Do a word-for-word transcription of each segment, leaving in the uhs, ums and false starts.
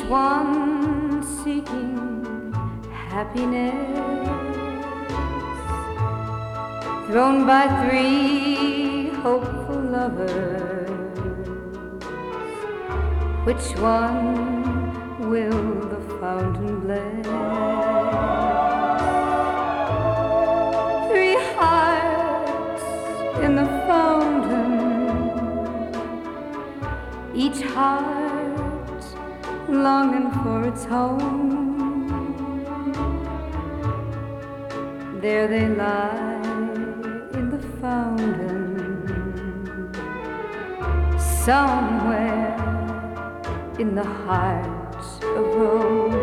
one seeking happiness, thrown by three hopeful lovers. Which one will the fountain bless? Three hearts in the fountain, each heart longing for its home. There they lie in the fountain, somewhere in the heart of Rome.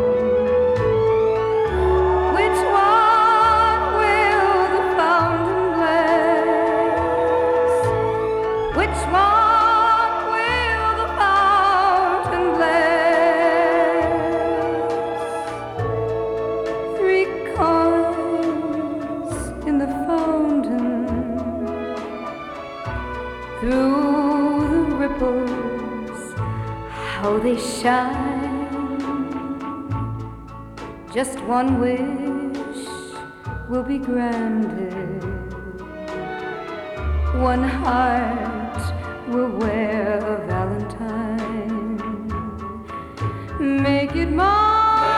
Which one will the fountain bless? Which one will the fountain bless? Three coins in the fountain, through the ripples how they shine. Just one wish will be granted, one heart will wear a valentine. Make it mine.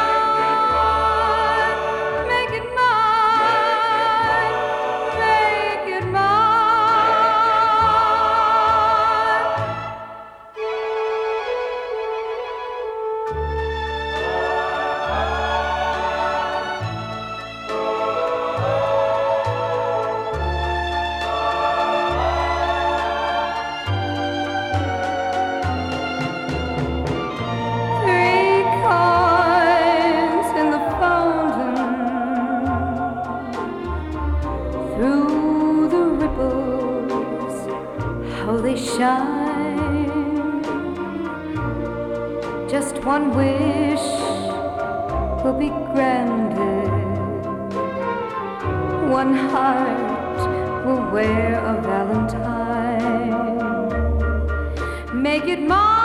Through the ripples, how they shine. Just one wish will be granted, one heart will wear a valentine. Make it mine.